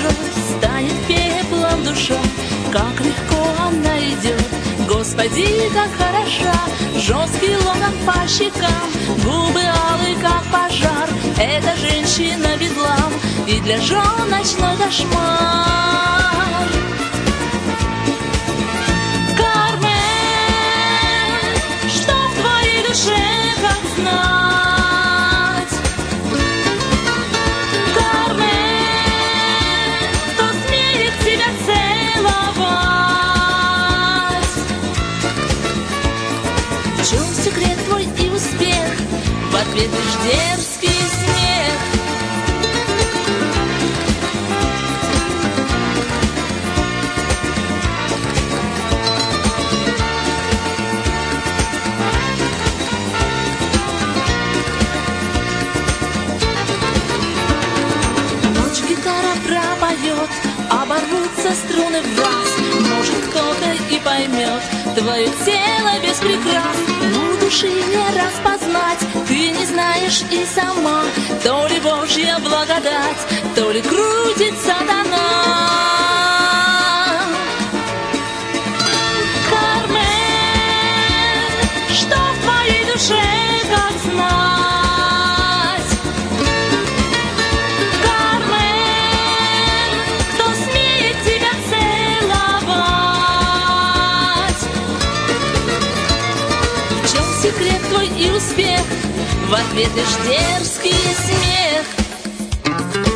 душой, станет пеплом душа. Как легко она идет, Господи, как хороша. Жесткий локон по щекам, губы алые, как пожар. Эта женщина бедлам, и для жен ночной кошмар. Кармен, что в твоей душе, как знать? Кармен, кто смеет тебя целовать? В чем секрет твой и успех? В ответ лишь дерзкий смех. Ночь гитара пропоет, оборвутся струны в раз. Может, кто-то и поймет твое тело без прикрас. Но души не распознать, ты не знаешь и сама. То ли Божья благодать, то ли крутит сатана. Кармен, что в твоей душе, как знать? Кармен, кто смеет тебя целовать? В чем секрет твой и успех? В ответ лишь дерзкий смех.